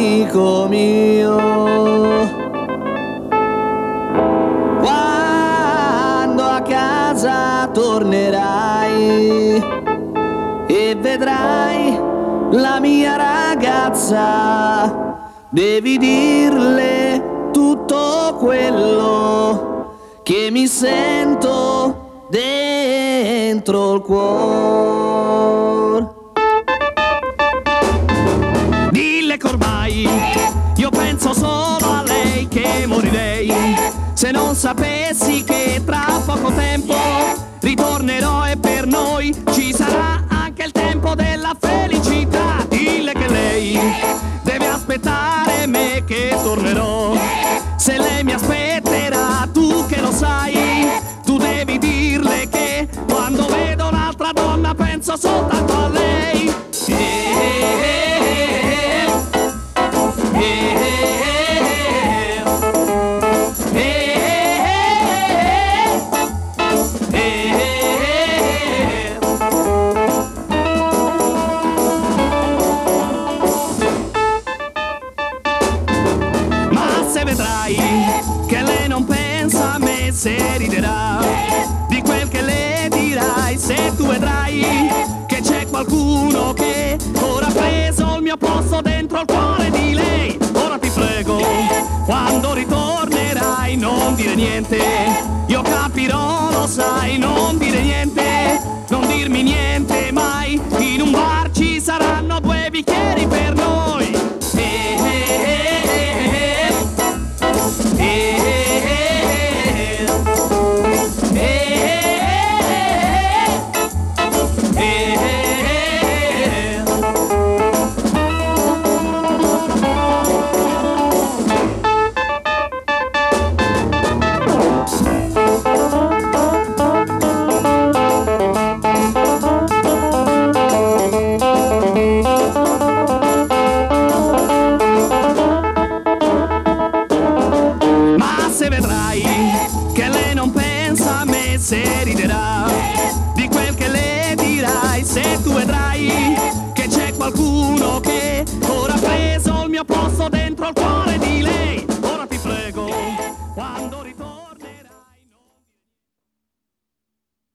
amico mio. Quando a casa tornerai e vedrai la mia ragazza, devi dirle tutto quello che mi sento dentro il cuore. Dille che ormai io penso solo a lei, che morirei se non sapessi che tra poco tempo ritornerò e per noi ci sarà anche il tempo della felicità. Dille che lei deve aspettare me che tornerò. Se lei mi aspetterà, tu che lo sai, tu devi dirle che quando vedo un'altra donna penso soltanto a lei. Che lei non pensa a me, se riderà di quel che le dirai, se tu vedrai che c'è qualcuno che ora ha preso il mio posto dentro il cuore di lei. Ora ti prego, quando ritornerai non dire niente,